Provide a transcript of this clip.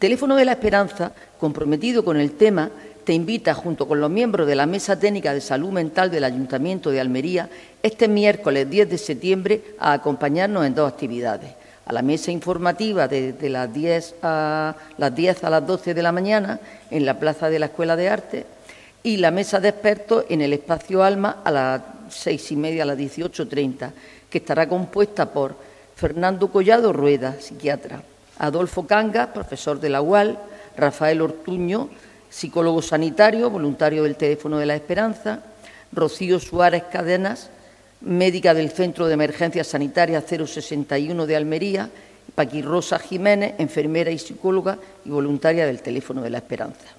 Teléfono de la Esperanza, comprometido con el tema, te invita, junto con los miembros de la Mesa Técnica de Salud Mental del Ayuntamiento de Almería, este miércoles 10 de septiembre a acompañarnos en 2 actividades. A la mesa informativa desde las 10 a las 12 de la mañana en la Plaza de la Escuela de Arte y la mesa de expertos en el Espacio Alma a las 6:30, a las 18:30, que estará compuesta por Fernando Collado Rueda, psiquiatra, Adolfo Cangas, profesor de la UAL, Rafael Ortuño, psicólogo sanitario, voluntario del Teléfono de la Esperanza, Rocío Suárez Cadenas, médica del Centro de Emergencias Sanitarias 061 de Almería, Paquirrosa Jiménez, enfermera y psicóloga y voluntaria del Teléfono de la Esperanza.